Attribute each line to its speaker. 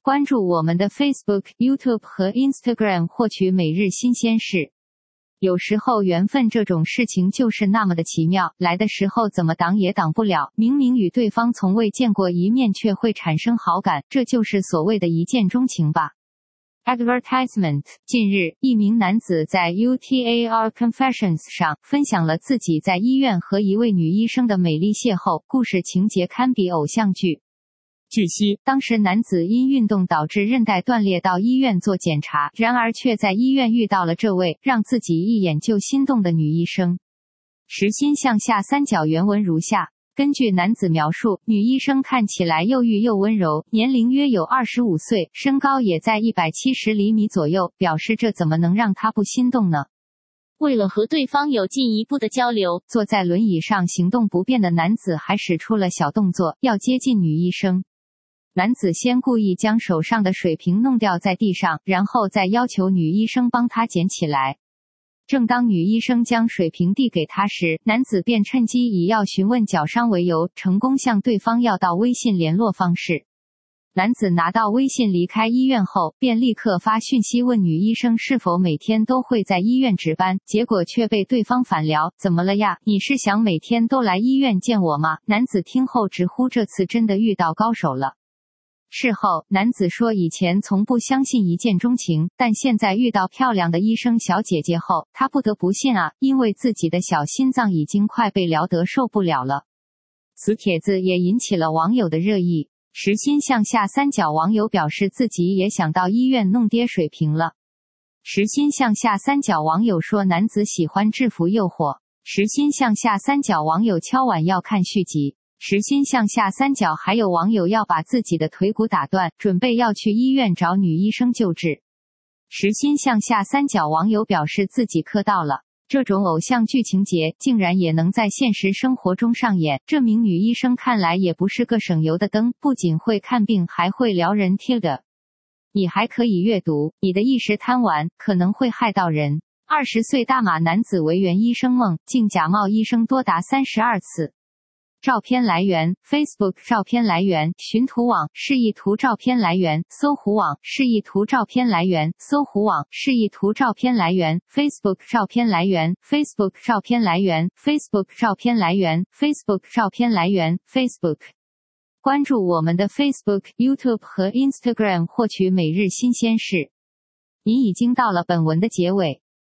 Speaker 1: 关注我们的 Facebook、YouTube 和 Instagram 获取每日新鲜事。有时候缘分这种事情就是那么的奇妙，来的时候怎么挡也挡不了，明明与对方从未见过一面却会产生好感，这就是所谓的一见钟情吧。Advertisement。 近日，一名男子在 UTAR Confessions 上分享了自己在医院和一位女医生的美丽邂逅，故事情节堪比偶像剧。据悉，当时男子因运动导致韧带断裂到医院做检查，然而却在医院遇到了这位让自己一眼就心动的女医生。时薪向下三角原文如下。根据男子描述，女医生看起来又玉又温柔，年龄约有25岁，身高也在170厘米左右，表示这怎么能让他不心动呢？为了和对方有进一步的交流，坐在轮椅上行动不便的男子还使出了小动作，要接近女医生。男子先故意将手上的水瓶弄掉在地上，然后再要求女医生帮他捡起来。正当女医生将水瓶递给他时，男子便趁机以要询问脚伤为由，成功向对方要到微信联络方式。男子拿到微信离开医院后，便立刻发讯息问女医生是否每天都会在医院值班，结果却被对方反聊：怎么了呀？你是想每天都来医院见我吗？男子听后直呼这次真的遇到高手了。事后，男子说以前从不相信一见钟情，但现在遇到漂亮的医生小姐姐后，他不得不信啊，因为自己的小心脏已经快被聊得受不了了。此帖子也引起了网友的热议。时薪向下三角网友表示自己也想到医院弄跌水瓶了。时薪向下三角网友说男子喜欢制服诱惑。时薪向下三角网友敲碗要看续集。时薪向下三角还有网友要把自己的腿骨打断，准备要去医院找女医生救治。时薪向下三角网友表示自己磕到了，这种偶像剧情节竟然也能在现实生活中上演，这名女医生看来也不是个省油的灯，不仅会看病还会撩人贴的。你还可以阅读，你的一时贪玩可能会害到人。20岁大马男子为原医生梦，竟假冒医生多达32次。照片来源 Facebook 照片来源寻图网示意图照片来源搜狐网示意图照片来源搜狐网示意图照片来源 Facebook 照片来源 Facebook 照片来源 Facebook 照片来源 Facebook 照片来源 Facebook。 关注我们的 Facebook、YouTube 和 Instagram 获取每日新鲜事。您已经到了本文的结尾。